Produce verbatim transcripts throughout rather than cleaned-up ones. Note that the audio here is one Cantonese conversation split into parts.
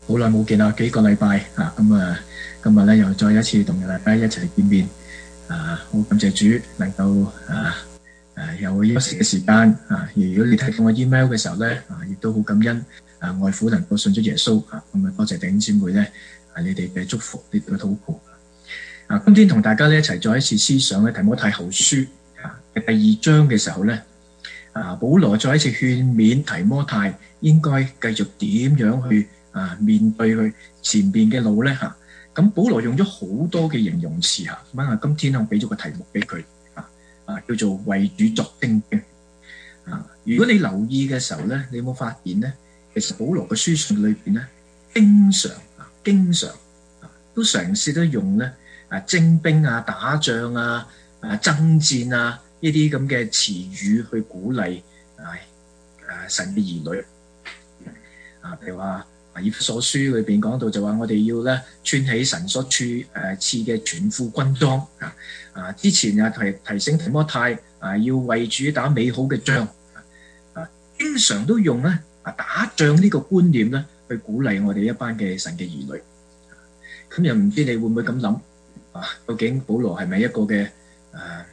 好耐冇見啦，幾個禮拜啊，咁啊，今日咧又再一次同大家一齊見面啊，好感謝主能夠啊誒有休息嘅時間啊。如果你睇到我 email 嘅時候咧啊，亦都好感恩啊，外父能夠信咗耶穌啊，咁啊多謝弟兄姊妹咧啊，你哋嘅祝福，你哋嘅禱告啊。今天同大家咧一齊再一次思想咧提摩太後書啊第二章嘅時候咧啊，保羅再一次勸勉提摩太應該繼續點樣去啊，面對佢前邊嘅路咧嚇，咁保羅用咗好多嘅形容詞嚇，咁啊，今天我俾咗個題目俾佢啊，啊叫做為主作精兵啊。如果你留意嘅時候咧，你有冇發現咧？其實保羅嘅書信裏邊咧，經常啊，經常啊，都嘗試都用咧啊，精兵啊、打仗啊、啊爭戰啊呢啲咁嘅詞語去鼓勵啊啊神嘅兒女啊，譬如話。以弗所書裏邊講到就話我哋要咧穿起神所賜誒賜嘅全副軍裝啊！啊，之前啊提提醒提摩太啊，要為主打美好嘅仗啊，經常都用咧啊打仗呢個觀念咧去鼓勵我哋一班嘅神嘅兒女。咁又唔知你會唔會咁諗啊？究竟保羅係咪一個嘅誒、啊、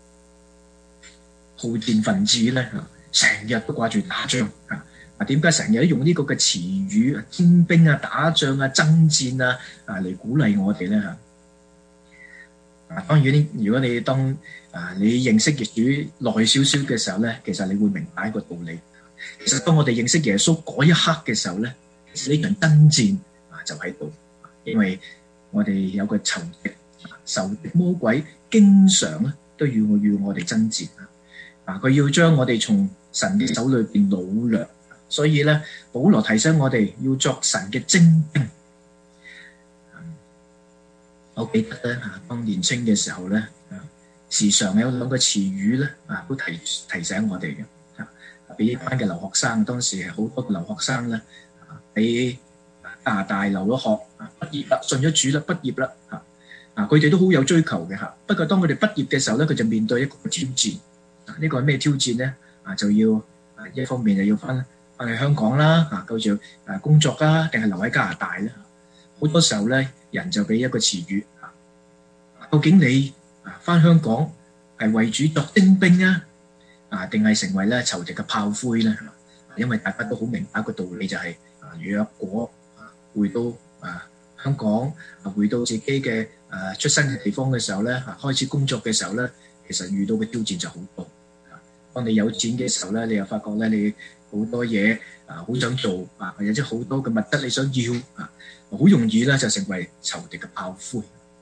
好戰分子咧？成日都掛住打仗啊！啊，點解成日都用呢個嘅詞語精兵啊、打仗啊、爭戰啊啊嚟鼓勵我哋咧嚇？啊，當然，如果你當啊你認識耶穌耐少少嘅時候咧，其實你會明白一個道理。其實當我哋認識耶穌嗰一刻嘅時候咧，其實呢場爭戰啊就喺度，因為我哋有個仇敵、仇敵魔鬼，經常咧都要與我哋爭戰啊！佢要將我哋從神嘅手裏邊擄掠。所以咧，保羅提醒我哋要作神嘅精兵。我記得咧，當年青嘅時候咧，時常有兩個詞語咧，啊，都提提醒我哋嘅。啊，俾一班嘅留學生，當時係好多留學生咧，喺加拿大留咗學，啊，畢業啦，信咗主啦，畢業啦，啊，啊，佢哋都好有追求嘅嚇。不過當佢哋畢業嘅時候咧，佢就面對一個挑戰。啊，呢個係咩挑戰咧？啊，就要啊，一方面就要翻翻去香港啦，啊，繼續誒工作啦，定係留喺加拿大咧？好多時候咧，人就俾一個詞語啊，究竟你啊翻香港係為主作精兵啊，啊，定係成為咧仇敵嘅炮灰咧？因為大家都好明白一個道理，就係啊，若果啊回到啊香港啊回到自己嘅誒出生嘅地方嘅時候咧，啊開始工作嘅時候咧，其實遇到嘅挑戰就好多。當你有錢嘅時候咧，你又發覺咧你好多嘢啊，好想做啊，或者好多嘅物質你想要啊，好容易咧就成為仇敵嘅炮灰。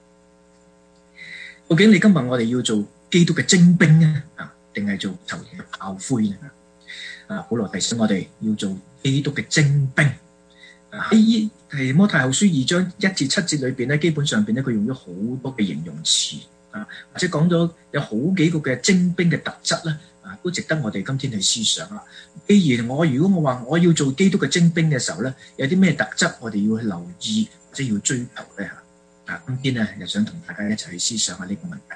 究竟你今日我哋要做基督嘅精兵咧啊，定係做仇敵嘅炮灰咧？啊，保羅提醒我哋要做基督嘅精兵。喺提摩太後書二章一至七節裏邊咧，基本上邊咧佢用咗好多嘅形容詞啊，或者講咗有好幾個嘅精兵嘅特質咧。啊，都值得我哋今天去思想啦。既然我如果我話我要做基督嘅精兵嘅時候咧，有啲咩特質我哋要去留意或者要追求咧嚇？啊，今天咧又想同大家一齊去思想下呢個問題。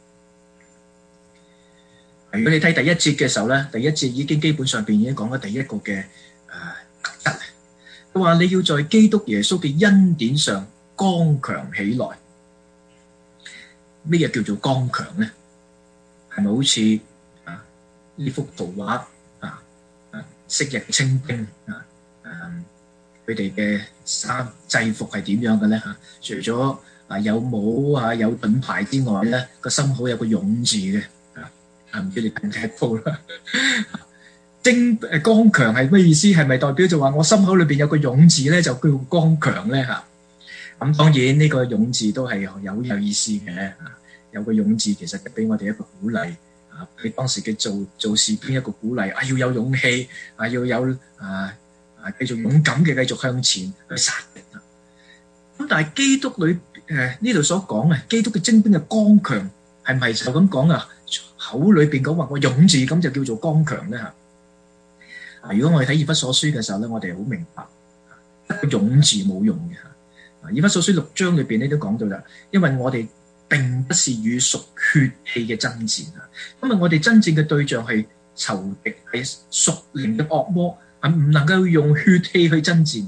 如果你睇第一節嘅時候咧，第一節已經基本上邊已經講咗第一個嘅誒、呃、特質。佢話你要在基督耶穌嘅恩典上剛強起來。咩嘢叫做剛強咧？係咪好似呢幅圖畫啊，啊，昔日清兵啊，誒，佢哋嘅衫制服係點樣嘅咧嚇？除咗啊有帽啊有盾牌之外咧，個心口有個勇字嘅啊，唔知你睇唔睇到啦？精誒剛強係咩意思？係咪代表就話我心口裏邊有個勇字咧，就叫剛強咧嚇？咁當然呢個勇字都係有有意思嘅，有個勇字其實俾我哋一個鼓勵。啊！佢當時嘅做做士兵一個鼓勵啊，要有勇氣啊，要有啊啊，繼續勇敢嘅繼續向前去殺敵啊！咁但係基督裏誒呢度所講啊，基督嘅精兵嘅剛強係咪就咁講啊？口裏邊講話個勇字咁就叫做剛強咧嚇？啊！如果我哋睇以弗所書嘅時候咧，我哋好明白個勇字冇用嘅嚇。啊！以弗所書六章裏邊咧都講到啦，因為我哋並不是與屬血氣嘅爭戰啊！因為我哋真正嘅對象係仇敵，係屬靈嘅惡魔，係唔能夠用血氣去爭戰。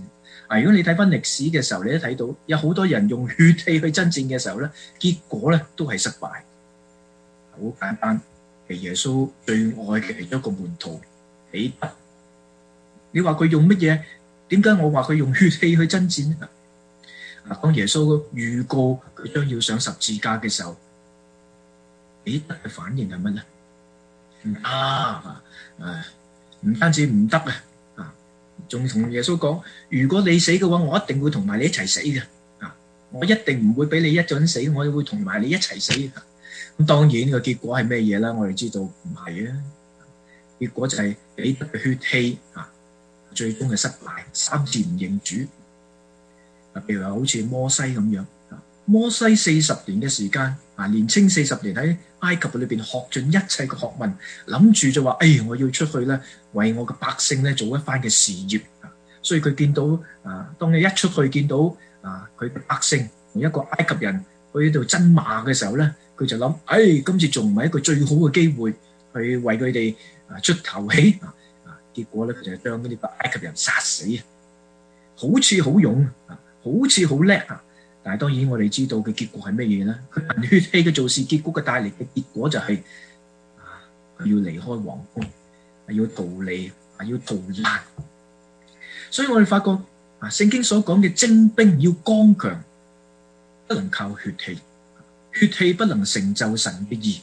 啊，如果你睇翻歷史嘅時候，你都睇到有好多人用血氣去爭戰嘅時候咧，結果咧都係失敗。好簡單，係耶穌最愛嘅其中一個門徒彼得。你話佢用乜嘢？點解我話佢用血氣去爭戰呢？啊，當耶穌預告佢將要上十字架嘅時候，彼得嘅反應係乜咧？唔得啊！誒，唔單止唔得啊！啊，仲同耶穌講：如果你死嘅話，我一定會同埋你一齊死嘅。啊，我一定唔會俾你一個人死，我會同埋你一齊死。咁當然個結果係咩嘢啦？我哋知道唔係啊，結果就係彼得嘅血氣啊，最終係失敗，三次唔認主。啊，譬如話好似摩西咁樣，摩西四十年嘅時間啊，年青四十年喺埃及裏邊學盡一切嘅學問，諗住就話：哎，我要出去咧，為我嘅百姓咧做一番嘅事業。所以佢見到啊，當你一出去見到啊，佢嘅百姓同一個埃及人去喺度爭罵嘅時候咧，佢就諗：哎，今次仲唔係一個最好嘅機會去為佢哋啊出頭氣啊！結果咧，佢就將呢個埃及人殺死，好似好勇啊，好似好叻啊！但係當然我哋知道嘅結果係乜嘢咧？佢憑血氣嘅做事，結果嘅帶嚟嘅結果就係、是、啊，佢要離開皇宮，要逃離，要逃難。所以我哋發覺啊，聖經所講嘅精兵要剛強，不能靠血氣，血氣不能成就神嘅義。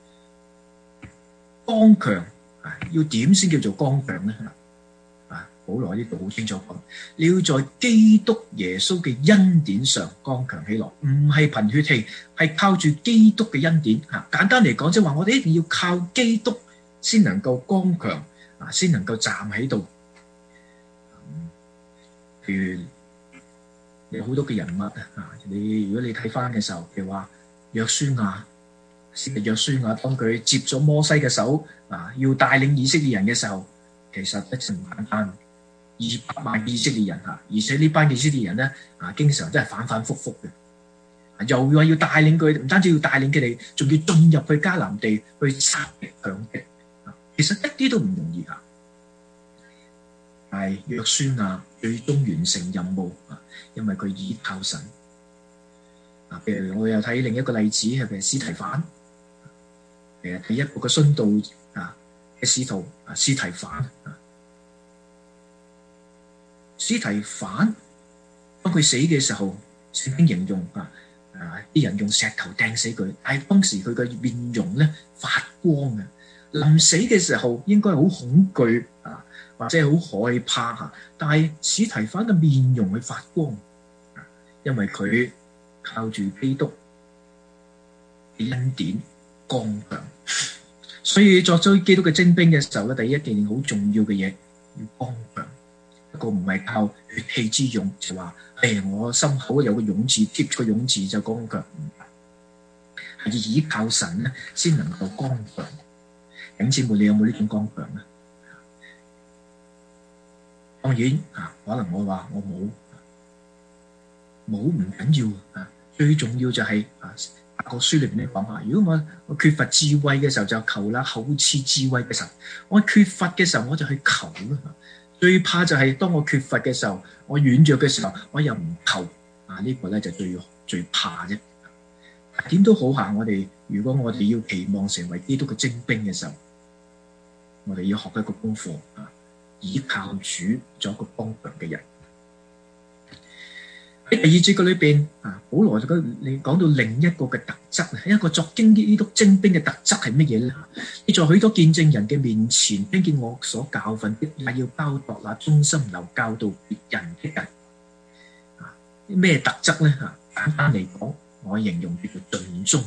剛強啊，要點先叫做剛強咧？啊，保羅呢度好清楚講，你要在基督耶穌嘅恩典上剛強起來，唔係憑血氣，係靠住基督嘅恩典。啊，簡單嚟講，即係話我哋一定要靠基督先能夠剛強啊，先能夠站喺度。譬如有好多嘅人物啊，你如果你睇翻嘅時候，譬如話約書亞，約書亞當佢接咗摩西嘅手啊，要帶領以色列人嘅時候，其實一陣簡單，二百萬以色列人嚇，而且呢班以色列人咧啊，經常真係反反覆覆嘅，又話要帶領佢，唔單止要帶領佢哋，仲要進入去迦南地去殺敵強敵，其實一啲都唔容易㗎。但係約書亞最終完成任務啊，因為佢倚靠神。啊，譬如我又睇另一個例子係譬如司提反，誒第一個嘅殉道啊嘅使徒啊，司提反啊，司提反當佢死嘅時候，聖經形容啊啊啲人用石頭掟死佢，但係當時佢嘅面容咧發光啊，臨死嘅時候應該好恐懼啊，或者好害怕嚇，但係司提反嘅面容係發光，因為佢靠住基督嘅恩典剛強，所以作咗基督嘅精兵嘅時候咧，第一件好重要嘅嘢要剛強，一個唔係靠血氣之勇，就話誒我心口有個勇字貼住個勇字就剛強，係要依靠神咧先能夠剛強。弟兄姊妹，你有冇呢種剛強咧？當然啊，可能我話我冇，冇唔緊要啊，最重要就係啊，個書裏邊咧講下，如果我我缺乏智慧嘅時候就求啦，厚賜智慧嘅時候，我缺乏嘅時候我就去求啦。最怕就係當我缺乏嘅時候，我軟弱嘅時候，我又唔求啊，呢個咧就最最怕啫。點都好下，我哋如果我哋要期望成為基督嘅精兵嘅時候，我哋要學一個功課啊，倚靠主做一個剛強嘅人。喺第二節嘅裏邊啊，保羅就你講到另一個嘅特質，一個作經基督精兵嘅特質係乜嘢咧？你在許多見證人嘅面前聽見我所教訓的，也要交託那忠心留教導別人的人。啊，咩特質咧？啊，簡單嚟講，我形容叫做盡忠。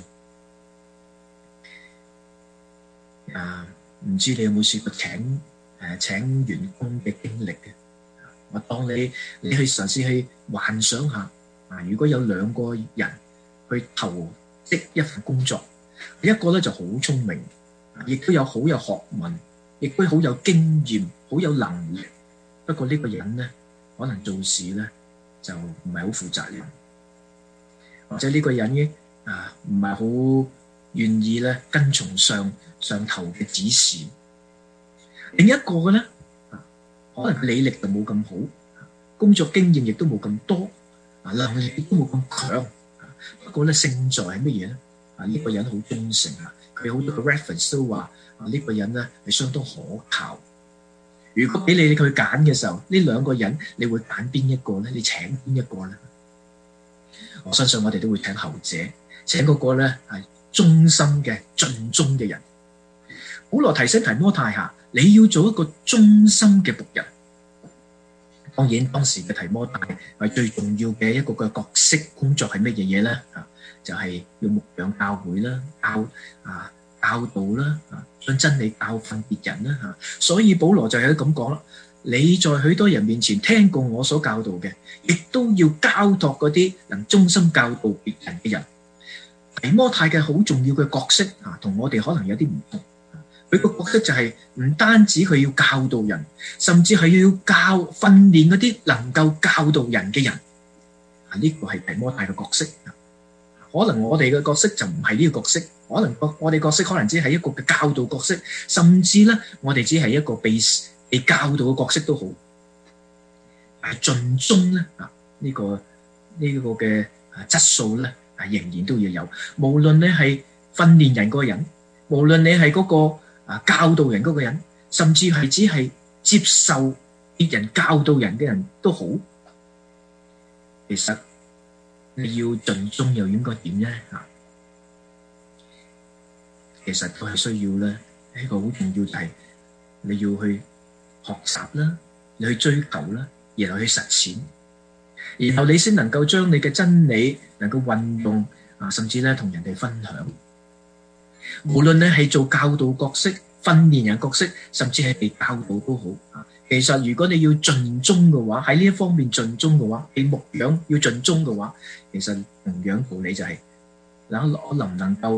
啊，唔知你有冇試過請誒請員工嘅經歷嘅？我當你你去嘗試去幻想下，啊，如果有兩個人去投職一份工作，一個咧就好聰明，亦都有好有學問，亦都好有經驗，好有能力。不過呢個人咧，可能做事咧就唔係好負責任，或者呢個人咧啊唔係好願意咧跟從上上頭嘅指示。另一個嘅咧，可能履歷就冇咁好， 工作經驗亦都冇咁多，啊能力亦都冇咁強。不過咧，勝在係乜嘢咧？啊呢個人好忠誠啊，佢好多嘅 reference 都話啊呢個人咧係相當可靠。如果俾你佢揀嘅時候，呢兩個人你會揀邊一個咧？你請邊一個咧？我相信我哋都會請後者，請嗰個咧係忠心嘅盡忠嘅人。保羅提醒提摩太下，你要做一個忠心嘅僕人。當然當時嘅提摩太係最重要嘅一個嘅角色工作係乜嘢嘢咧？啊，就係、是、要牧養教會啦，教啊教導啦，啊將真理教訓別人啦嚇。所以保羅就係咁講啦，你在許多人面前聽過我所教導嘅，亦都要交託嗰啲能忠心教導別人嘅人。提摩太嘅好重要嘅角色啊，同我哋可能有啲唔同。佢個角色就係唔單止佢要教導人，甚至係要教訓練嗰啲能夠教導人嘅人。啊，呢個係提摩太嘅角色。可能我哋嘅角色就唔係呢個角色，可能我哋角色可能只係一個嘅教導角色，甚至咧我哋只係一個被被教導嘅角色都好。但係盡忠咧啊，呢個呢個嘅質素咧啊，仍然都要有。無論你係訓練人嗰個人，無論你係嗰個啊教導人嗰個人，甚至係只係接受別人教導人嘅人都好，其實你要盡忠又應該點咧？啊，其實都係需要咧，呢個好重要就係你要去學習啦，你去追求啦，然後去實踐，然後你先能夠將你嘅真理能夠運用啊，甚至咧同人哋分享。無論你係做教導角色、訓練人角色，甚至係被教導都好啊。其實如果你要盡忠嘅話，喺呢一方面盡忠嘅話，你牧養要盡忠嘅話，其實同樣道理就係、是，嗱我能唔能夠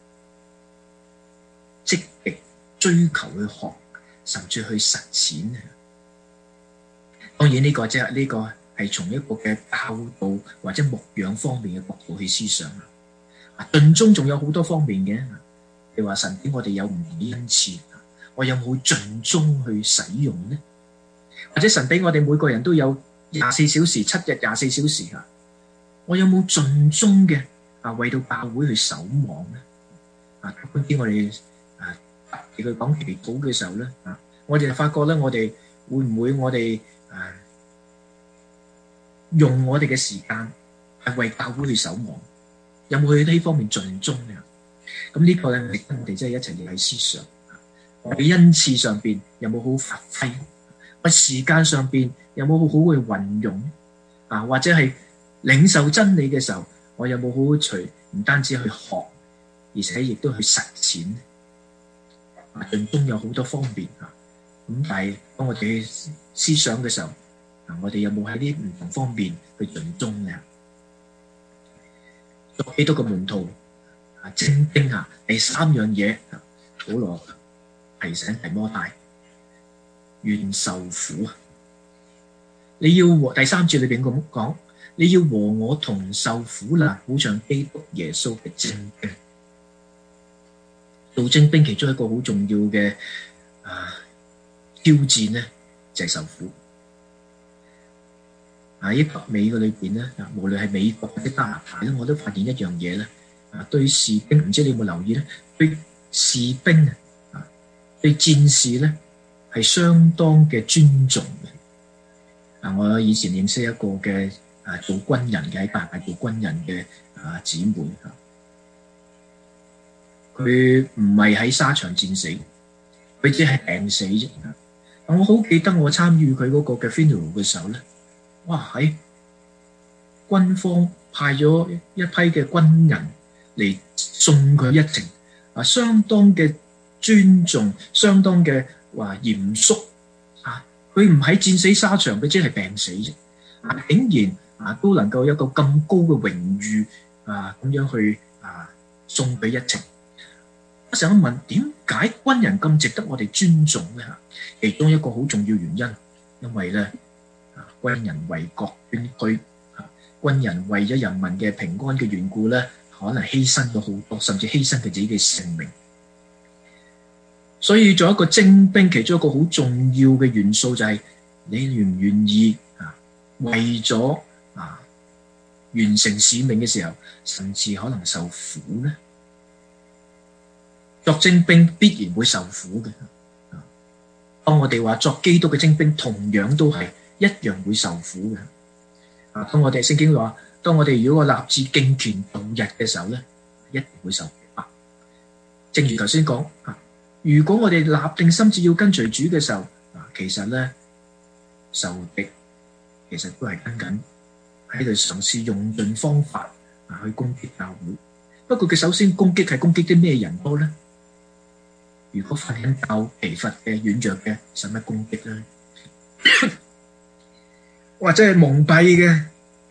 積極追求去學，甚至去實踐啊？當然呢個即係呢個係從一個嘅教導或者牧養方面嘅角度去思想啊。盡忠仲有好多方面嘅。你話神俾我哋有唔同嘅恩賜，我有冇盡忠去使用呢？或者神俾我哋每個人都有廿四小時、七日廿四小時啊，我有冇盡忠嘅啊為到教會去守望呢？啊，嗰啲我哋啊特別去講祈禱嘅時候咧啊，我哋就發覺咧，我哋會唔會我哋啊用我哋嘅時間係為教會去守望？有冇去呢方面盡忠呢？咁呢個咧，我哋真係一齊嚟喺思想，我哋恩賜上邊有冇好好發揮？我時間上邊有冇好好去運用？啊，或者係領受真理嘅時候，我有冇好好隨唔單止去學，而且亦都去實踐？啊，盡忠有好多方面啊，咁但係當我哋思想嘅時候，啊，我哋有冇喺啲唔同方面去盡忠咧？作基督嘅門徒。啊，精兵啊！第三樣嘢，保羅提醒提摩太，願受苦啊！你要和第三節裏邊咁講，你要和我同受苦難，好像基督耶穌嘅精兵。做精兵其中一個好重要嘅啊挑戰咧，就係受苦。喺北美嘅裏邊咧，無論係美國或者加拿大咧，我都發現一樣嘢咧。啊，對士兵唔知你有冇留意咧？對士兵啊，對戰士咧係相當嘅尊重嘅。啊，我以前認識一個嘅啊做軍人嘅喺加拿大做軍人嘅啊姊妹啊，佢唔係喺沙場戰死，佢只係病死啫。啊，我好記得我參與佢嗰個嘅 funeral 嘅時候咧，哇喺軍方派咗一批嘅軍人嚟送佢一程，啊，相當嘅尊重，相當嘅話嚴肅啊！佢唔喺戰死沙場，佢只係病死啫，啊，竟然啊都能夠有一個咁高嘅榮譽啊，咁樣去啊送佢一程。我想問，點解軍人咁值得我哋尊重咧？嚇，其中一個好重要原因，因為咧啊，軍人為國捐軀，啊，軍人為咗人民嘅平安嘅緣故咧。可能犧牲咗好多，甚至犧牲佢自己嘅性命。所以做一個精兵，其中一個好重要嘅元素就係你願唔願意啊為咗啊完成使命嘅時候，甚至可能受苦呢？作精兵必然會受苦嘅。當我哋話作基督嘅精兵，同樣都係一樣會受苦嘅。啊，當我哋聖經話，當我哋如果立志敬虔度日嘅時候咧，一定會受苦。正如頭先講，如果我哋立定心志要跟隨主嘅時候，啊，其實咧受敵其實都係跟緊喺度嘗試用盡方法啊去攻擊教會。不過佢首先攻擊係攻擊啲咩人多咧？如果瞓緊覺、疲乏嘅、軟弱嘅，使乜攻擊咧？或者係蒙蔽嘅，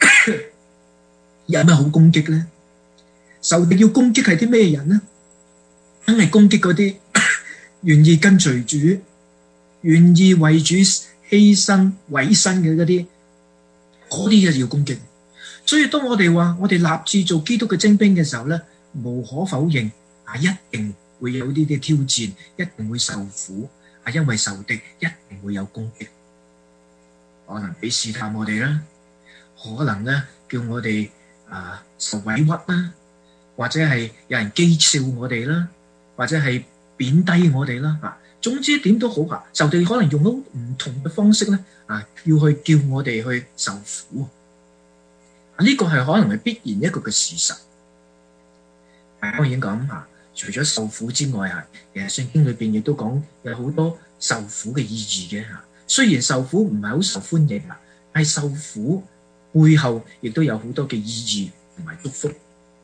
有咩好攻擊咧？仇敵要攻擊係啲咩人呢？梗係攻擊嗰啲願意跟隨主、願意為主犧牲委身嘅嗰啲，嗰啲嘢要攻擊。所以當我哋話我哋立志做基督嘅精兵嘅時候咧，無可否認係一定會有呢啲挑戰，一定會受苦，係因為仇敵一定會有攻擊，可能俾試探我哋啦，可能咧叫我哋啊受委屈啦，或者係有人譏笑我哋啦，或者係貶低我哋啦，啊，總之點都好啊，仇敵可能用到唔同嘅方式咧，啊，要去叫我哋去受苦，呢個係可能係必然一個嘅事實。當然講吓，除咗受苦之外啊，其實聖經裏邊亦都講有好多受苦嘅意義嘅吓。雖然受苦唔係好受歡迎啊，但係受苦背後亦都有好多嘅意義同埋祝福。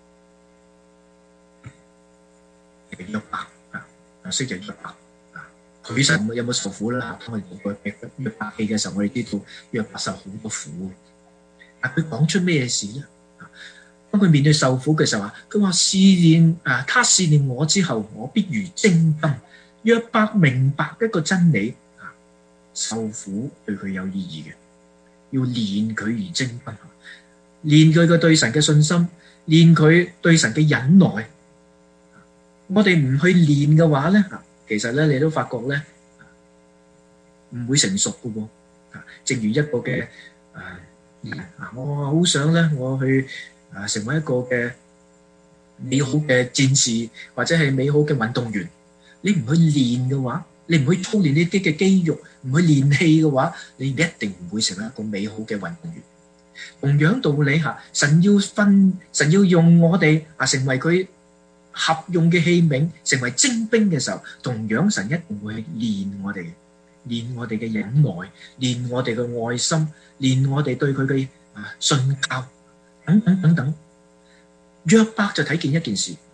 約伯啊，昔日約伯啊，佢實有冇受苦啦？當我哋讀過約伯記嘅時候，我哋知道約伯受好多苦。但佢講出咩事咧？當佢面對受苦嘅時候啊，佢話試煉啊，他試煉我之後，我必如精金。約伯明白一個真理啊，受苦對佢有意義嘅，要練佢如精金，練佢嘅對神嘅信心，練佢對神嘅忍耐。我哋唔去練嘅話咧，其實咧你都發覺咧唔會成熟嘅喎。正如一個嘅啊，我好想咧，我去。啊！成為一個嘅美好嘅戰士，或者係美好嘅運動員，你唔去練嘅話，你唔去操練呢啲嘅肌肉，唔去練氣嘅話，你一定唔會成為一個美好嘅運動員。同樣道理下，神要分，神要用我哋啊，成為佢合用嘅器皿，成為精兵嘅時候，同樣神一定會去練我哋，練我哋嘅忍耐，練我哋嘅愛心，練我哋對佢嘅啊信靠。等等等等，約伯就睇見一件事，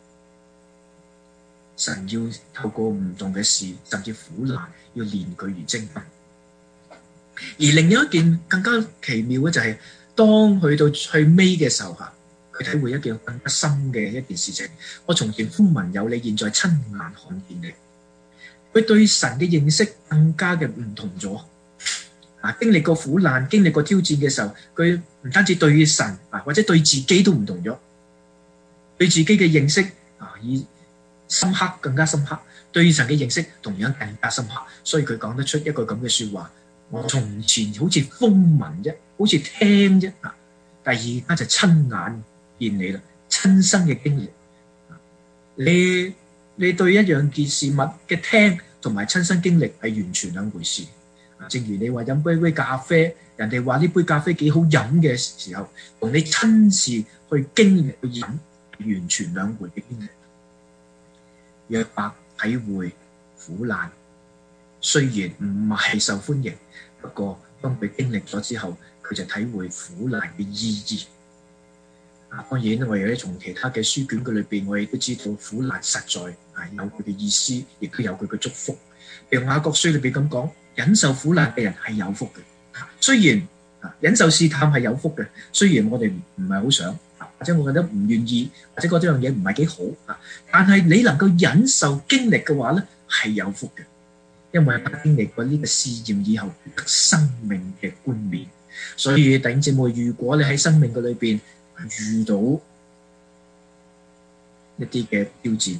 神要透過唔同嘅事，甚至苦難，要練佢如精兵。而另一件更加奇妙嘅就係、是，當去到最尾嘅時候吓，佢體會一件更加深嘅一件事情。我從前風聞有你，現在親眼看見你。佢對神嘅認識更加嘅唔同咗。啊！經歷過苦難、經歷過挑戰嘅時候，佢唔單止對神啊，或者對自己都唔同咗，對自己嘅認識啊，以深刻更加深刻，對神嘅認識同樣更加深刻，所以佢講得出一個咁嘅說話：我從前好似風聞啫，好似聽啫，啊，但係而家就親眼見你啦，親身嘅經歷。你你對一樣件事物嘅聽同埋親身經歷係完全兩回事。正如你話飲杯杯咖啡，人哋話呢杯咖啡幾好飲嘅時候，同你親自去經歷去飲，完全兩回嘅經歷。約伯體會苦難，雖然唔係受歡迎，不過當佢經歷咗之後，佢就體會苦難嘅意義。啊，當然我哋從其他嘅書卷嘅裏邊，我亦都知道苦難實在係有佢嘅意思，亦都有佢嘅祝福。譬如雅各書裏邊咁講。忍受苦難嘅人係有福嘅，雖然忍受試探係有福嘅，雖然我哋唔係好想，或者我覺得唔願意，或者覺得樣嘢唔係幾好，但係你能夠忍受經歷嘅話咧，係有福嘅，因為經歷過呢個試驗以後，生命嘅冠冕。所以弟兄姊妹，如果你喺生命嘅裏邊遇到一啲嘅挑戰、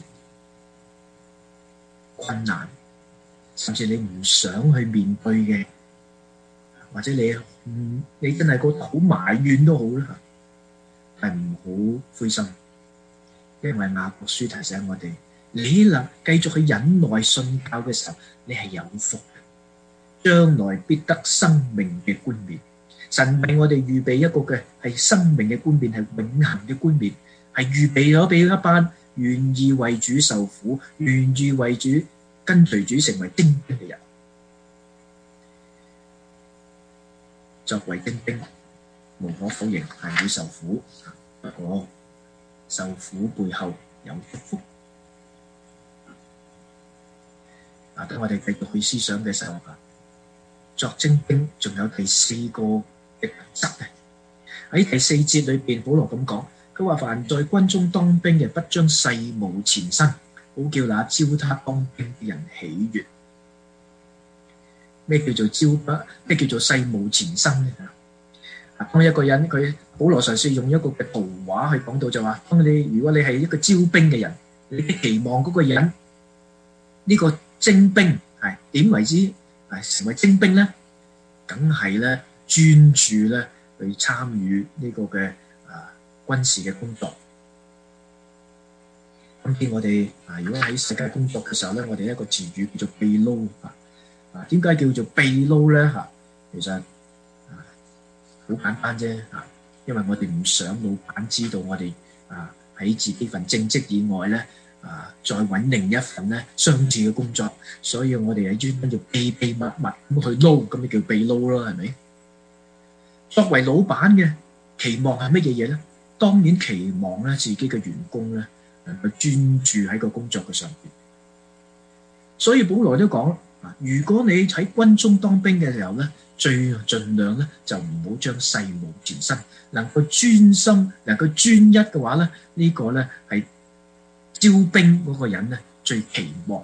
困難，甚至你唔想去面對嘅或者你嗯你真係覺得好埋怨都好啦，係唔好灰心，因為雅各書提醒我哋，你能繼續去忍耐信靠嘅時候，你係有福嘅，將來必得生命嘅冠冕。神為我哋預備一個嘅係生命嘅冠冕，係永恆嘅冠冕，係預備咗俾一班願意為主受苦、願意為主跟隨主成為精兵嘅人。作為精兵，無可否認係會受苦，不過受苦背後有祝福。啊，等我哋繼續去思想嘅時候，作精兵仲有第四個嘅特質嘅。喺第四節裏邊，保羅咁講，佢話凡在軍中當兵嘅，不將世務纏身，好叫那招他當兵嘅人喜悅。咩叫做招不？咩叫做世務纏身咧？當一個人佢保羅嘗試用一個嘅圖畫去講到就話，當你如果你係一個招兵嘅人，你期望嗰個人呢、呢個精兵係點為之係成為精兵咧？梗係咧專注咧去參與呢個嘅啊軍事嘅工作。今天我哋啊，如果喺世界工作嘅時候咧，我哋一個詞語叫做秘撈啊。啊，點解叫做秘撈咧？嚇，其實啊好簡單啫嚇，因為我哋唔想老闆知道我哋啊喺自己份正職以外咧啊再揾另一份咧相似嘅工作，所以我哋係專登要秘秘密密咁去撈，咁就叫秘撈咯，係咪？作為老闆嘅期望係乜嘢嘢咧？當然期望咧自己嘅員工咧能夠專注喺個工作嘅上邊，所以保羅都講。如果你喺軍中當兵嘅時候咧，最盡量咧就唔好將世務纏身，能夠專心、能夠專一嘅話咧，呢個咧係招兵嗰個人咧最期望。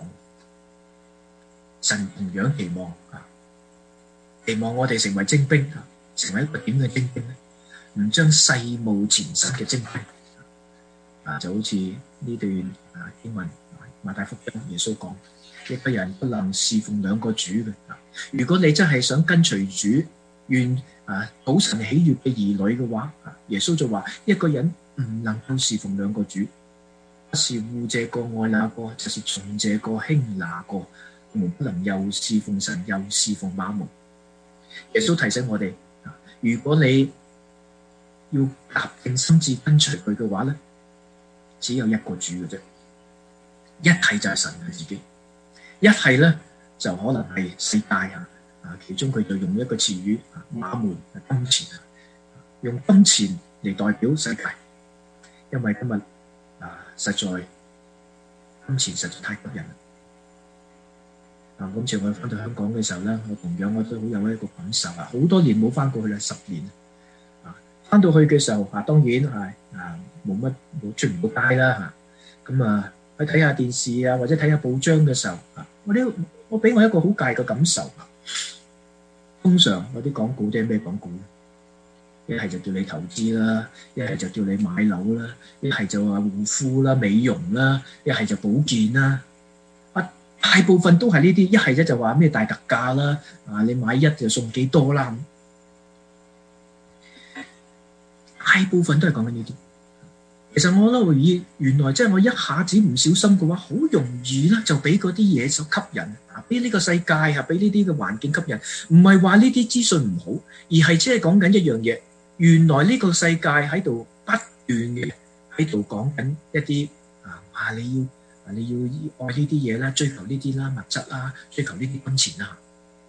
神同樣期望啊，期望我哋成為精兵，成為一個點嘅精兵咧？唔將世務纏身嘅精兵啊，就好似呢段啊經文馬太福音耶穌講。一個人不能侍奉兩個主嘅。如果你真係想跟隨主，願啊討神喜悅嘅兒女嘅話，耶穌就話：一個人唔能夠侍奉兩個主，不是惡這個愛那個，就是重這個輕那個。我們不能又侍奉神又侍奉馬門。耶穌提醒我哋：如果你要立定心志跟隨佢嘅話咧，只有一個主嘅啫，一係就係神佢自己。一係咧就可能係世界啊，啊其中佢就用一個詞語馬門金錢啊，用金錢嚟代表世界，因為今日啊實在金錢實在太吸引啦。啊，今次我翻到香港嘅時候咧，我同樣我都好有一個感受啊，好多年冇翻過去啦，十年啊，翻到去嘅時候啊，當然係啊冇乜冇出唔到街啦嚇，咁啊。去睇下電視啊，或者睇下報章嘅時候，我啲我俾我一個好大嘅感受。通常嗰啲廣告即係咩廣告咧？一係就叫你投資啦，一係就叫你買樓啦，一係就話護膚啦、美容啦，一係就保健啦。啊，大部分都係呢啲，一係咧就話咩大特價啦，啊你買一就送幾多啦。大部分都係講緊呢啲。其實我覺得以原來即係我一下子唔小心嘅話，好容易咧就俾嗰啲嘢所吸引，啊，俾呢個世界啊，俾呢啲嘅環境吸引。唔係話呢啲資訊唔好，而係即係講緊一樣嘢。原來呢個世界喺度不斷嘅喺度講緊一啲啊，話你要啊你要愛呢啲嘢啦，追求呢啲啦，物質啦，追求呢啲金錢啦。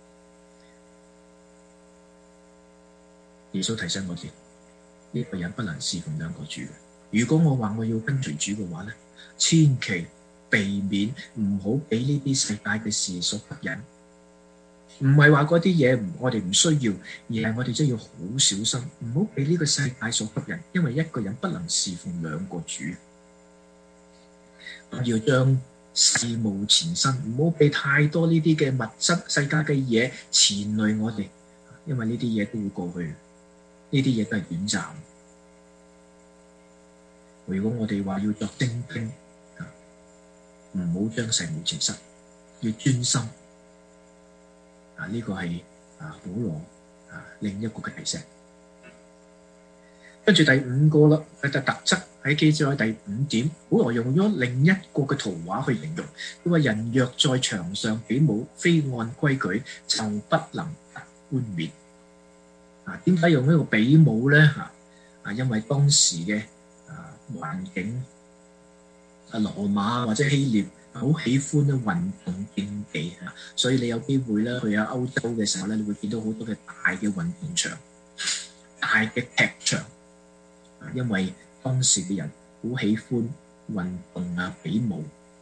耶穌提醒我哋，呢個人不能侍奉兩個主嘅。如果我話我要跟隨主嘅話咧，千祈避免唔好俾呢啲世界嘅事所吸引。唔係話嗰啲嘢我哋唔需要，而係我哋真係要好小心，唔好俾呢個世界所吸引。因為一個人不能侍奉兩個主，我要將事務纏身，唔好俾太多呢啲嘅物質世界嘅嘢纏累我哋。因為呢啲嘢都會過去，呢啲嘢都係短暫。如果我哋話要作精兵，唔好將世務纏身，要專心。啊，呢、這個係啊保羅啊啊另一個嘅提醒。跟住第五個啦，佢嘅特質喺記載第五點，保羅用咗另一個嘅圖畫去形容。佢話人若在場上比武，非按規矩，就不能得冠冕。啊，點解用呢個比武咧？嚇啊，因為當時嘅啊環境，啊羅馬或者希臘好喜歡咧運動競技啊，所以你有機會咧去下歐洲嘅時候咧，你會見到好多嘅大嘅運動場、大嘅劇場。因為當時嘅人好喜歡運動啊，比武，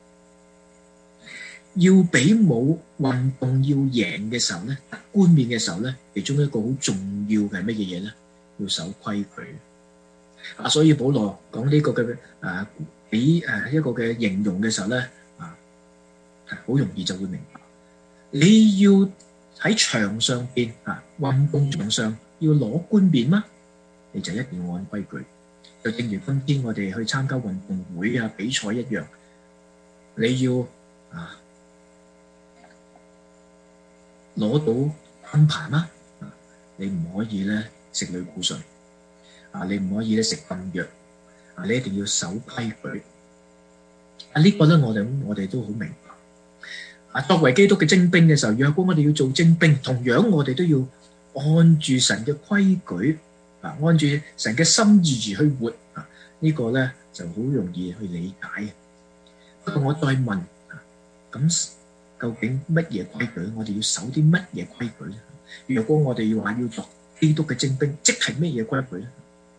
要比武運動要贏嘅時候咧，得冠冕嘅時候咧，其中一個好重要嘅係乜嘢嘢咧？要守規矩啊！所以保羅講呢個嘅誒比誒一個嘅形容嘅時候咧啊，好容易就會明白。你要喺場上邊啊，運動場上要攞冠冕嗎？你就一定要按規矩。就正如今天我哋去參加運動會啊比賽一樣，你要啊攞到金牌嗎？啊，你唔可以咧食類固醇啊，你唔可以咧食禁藥啊，你一定要守規矩啊！呢個咧我哋我哋都好明白啊。作為基督嘅精兵嘅時候，若果我哋要做精兵，同樣我哋都要按住神嘅規矩。啊，按住神嘅心意而去活啊，呢、這個咧就好容易去理解。不過我再問，咁究竟乜嘢規矩？我哋要守啲乜嘢規矩咧？如果我哋要話要做基督嘅精兵，即係乜嘢規矩咧？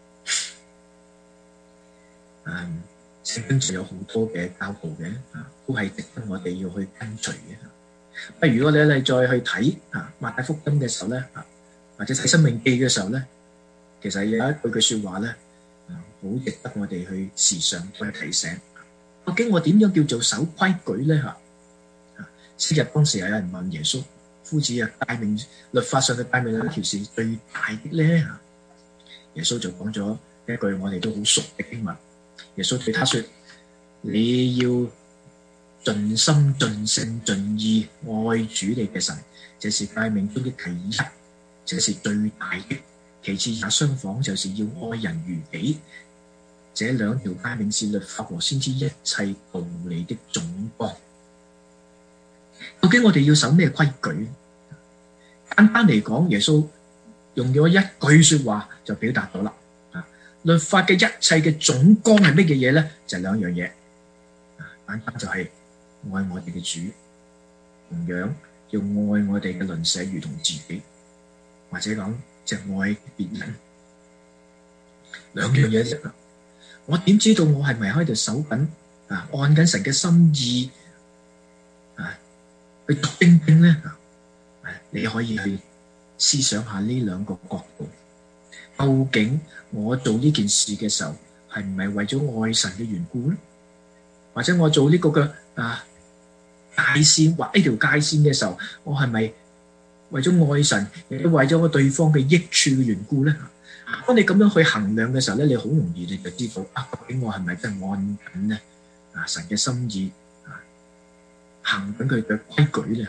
嗯，聖經就有好多嘅教導嘅，啊，都係值得我哋要去跟隨嘅。不如如果你你再去睇啊馬太福音嘅時候咧，啊或者睇申命記嘅時候咧。其實有一句句說話咧，好值得我哋去時常去提醒。究竟我點樣叫做守規矩咧？嚇！昔日當時有人問耶穌：夫子啊，誡命律法上嘅誡命哪條是最大的咧？嚇！耶穌就講咗一句我哋都好熟嘅經文。耶穌對他說：你要盡心、盡性、盡意愛主你嘅神，這是誡命中的其一，這是最大的。其次也相仿，就是要愛人如己。這兩條誡命是律法和先知一切道理的總綱。究竟我哋要守咩規矩？簡單嚟講，耶穌用咗一句說話就表達到啦。啊，律法嘅一切嘅總綱係乜嘢嘢咧？就係兩樣嘢。啊，簡單就係愛我哋嘅主，同樣要愛我哋嘅鄰舍如同自己，或者講。就愛別人，兩樣嘢啫。我點知道我係咪喺度守緊啊？按緊神嘅心意啊，去作精兵咧？啊，你可以去思想下呢兩個角度。究竟我做呢件事嘅時候，係唔係為咗愛神嘅緣故咧？或者我做呢個嘅啊界線畫呢條界線嘅時候，我係咪？為咗愛神，亦都為咗我對方嘅益處嘅緣故咧，當你咁樣去衡量嘅時候咧，你好容易你就知道啊，究竟我係咪真係按緊咧啊神嘅心意啊，行緊佢嘅規矩咧？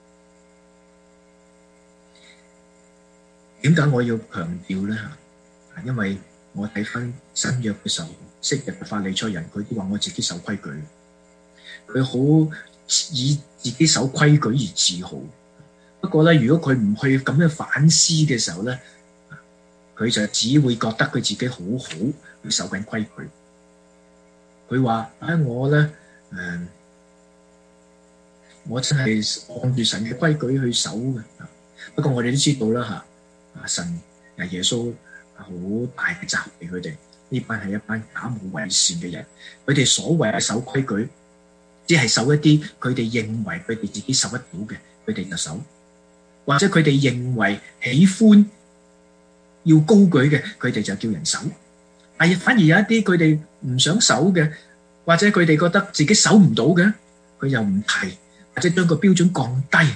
點解我要強調咧？啊，因為我睇翻新約嘅時候，昔日嘅法利賽人，佢都話我自己守規矩，佢好以自己守規矩而自豪。不過咧，如果佢唔去咁樣反思嘅時候咧，佢就只會覺得佢自己好好，去守緊規矩。佢話：啊，我咧，誒、呃，我真係按住神嘅規矩去守嘅。不過我哋都知道啦，嚇，啊神啊耶穌好大嘅責備佢哋，呢班係一班假冒為善嘅人。佢哋所謂嘅守規矩，只係守一啲佢哋認為佢哋自己守得到嘅，佢哋就守。或者佢哋認為喜歡要高舉嘅，佢哋就叫人守。但係反而有一啲佢哋唔想守嘅，或者佢哋覺得自己守唔到嘅，佢又唔提，或者將個標準降低。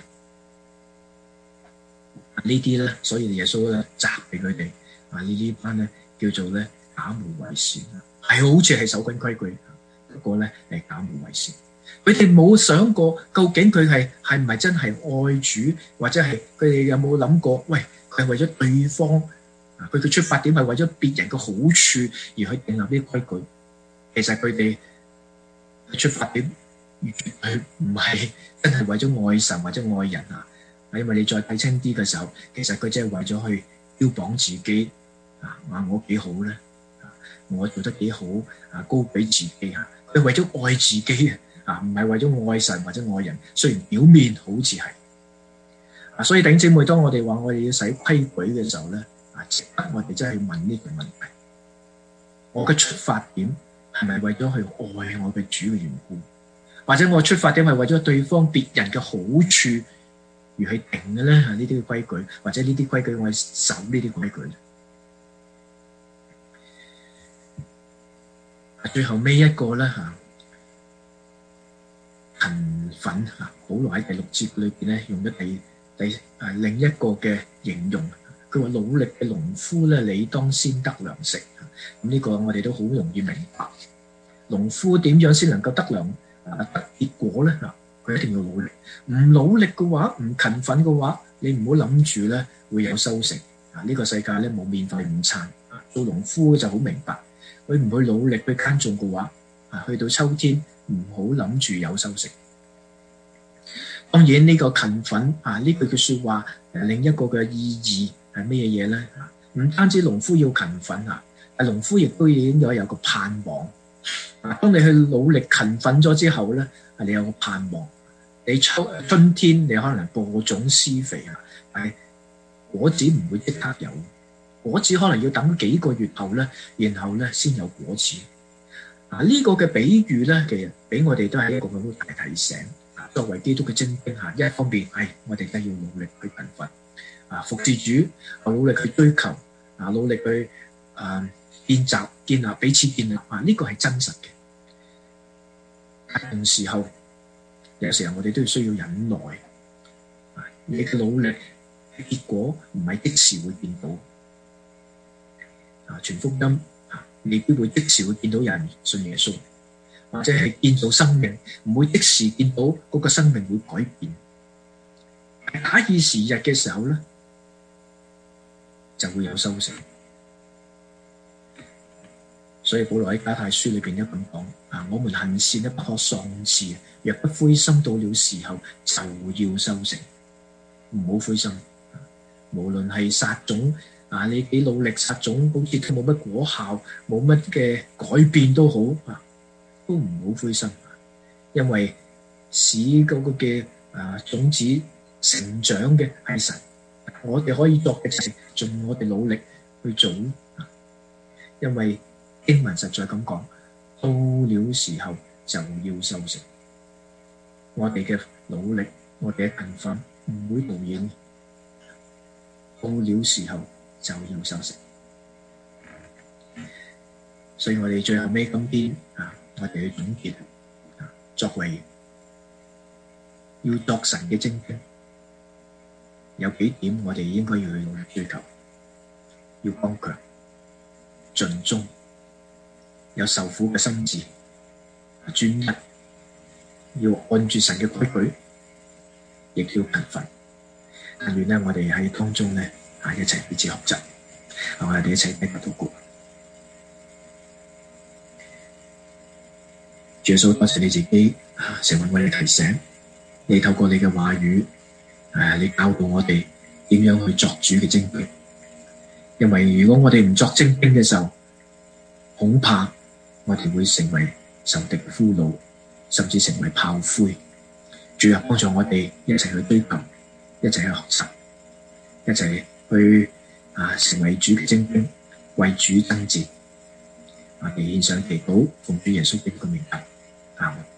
呢啲咧，所以耶穌咧責備佢哋啊，呢啲班咧叫做咧假冒為善，係好似係守緊規矩，不過咧係假冒為善。 佢哋冇想過究竟佢係係唔係真係愛主，或者係佢哋有冇諗過？喂，佢係為咗對方啊，佢嘅出發點係為咗別人嘅好處而去訂立呢啲規矩。其實佢哋出發點絕對唔係真係為咗愛神或者愛人啊。因為你再睇清啲嘅時候，其實佢真係為咗去標榜自己啊，話我幾好咧，我做得幾好啊，高比自己啊，佢為咗愛自己啊，唔係為咗愛神或者愛人。雖然表面好似係啊，所以弟兄姊妹，當我哋話我哋要使規矩嘅時候咧，啊，值得我哋真係要問呢個問題：我嘅出發點係咪為咗去愛我嘅主嘅緣故，或者我出發點係為咗對方別人嘅好處而去定嘅咧？啊，呢啲嘅規矩，或者呢啲規矩我係守呢啲規矩。最後尾一個咧嚇，勤奮嚇，保羅喺第六節裏邊咧用咗第第啊另一個嘅形容，佢話努力嘅農夫咧，你當先得糧食。咁呢個我哋都好容易明白，農夫點樣先能夠得糧啊得結果咧？嗱，佢一定要努力，唔努力嘅話，唔勤奮嘅話，你唔好諗住咧會有收成啊！呢個世界咧冇免費午餐啊！做農夫就好明白。佢唔去努力去耕種嘅話，啊，去到秋天唔好諗住有收成。當然呢個勤奮啊，呢句嘅説話，另一個嘅意義係咩嘢咧？唔單止農夫要勤奮啊，但農夫亦都應該有個盼望。啊，當你去努力勤奮咗之後咧，啊，你有個盼望。你秋春天你可能播種施肥啊，但係果子唔會即刻有。果子可能要等幾個月後咧，然後咧先有果子。啊，呢個嘅比喻咧，其實俾我哋都係一個好大提醒。啊，作為基督嘅精兵嚇，一方面係我哋都要努力去勤奮，啊，服侍主，努力去追求，啊，努力去啊建習、建立彼此建立。啊，呢個係真實嘅。但同時候，有時候我哋都要需要忍耐。啊，你嘅努力嘅結果唔係即時會見到。啊！傳福音啊，未必會即時會見到有人信耶穌，或者係見到生命，唔會即時見到嗰個生命會改變。假以時日嘅時候咧，就會有收成。所以保羅喺加太書裏邊一咁講啊，我們行善咧不可喪志，若不灰心，到了時候就要收成。唔好灰心，無論係撒種。啊！你幾努力撒種，好似都冇乜果效，冇乜嘅改變都好啊，都唔好灰心，因為使嗰個嘅啊種子成長嘅係神，我哋可以作嘅就係盡我哋努力去做啊。因為經文實在咁講，到了時候就要收成。我哋嘅努力，我哋嘅勤奮唔會無影，到了時候就要收成。所以我哋最後尾今天啊，我哋去總結啊，作為要作神嘅精兵，有幾點我哋應該要去努力追求：要剛強、盡忠、有受苦嘅心志、專一，要按住神嘅規矩，亦要勤奮。但願咧，我哋喺當中咧啊，一齊彼此學習，我哋一齊繼續禱告。主耶穌，多謝你自己啊，成為我哋提醒，你透過你嘅話語，誒，你教導我哋點樣去作主嘅精兵。因為如果我哋唔作精兵嘅時候，恐怕我哋會成為仇敵嘅俘虜，甚至成為炮灰。主啊，幫助我哋一齊去追求，一齊去學習，一齊去啊成為主嘅精兵，為主爭戰。我哋獻上祈禱，奉主耶穌基督嘅名求，阿門。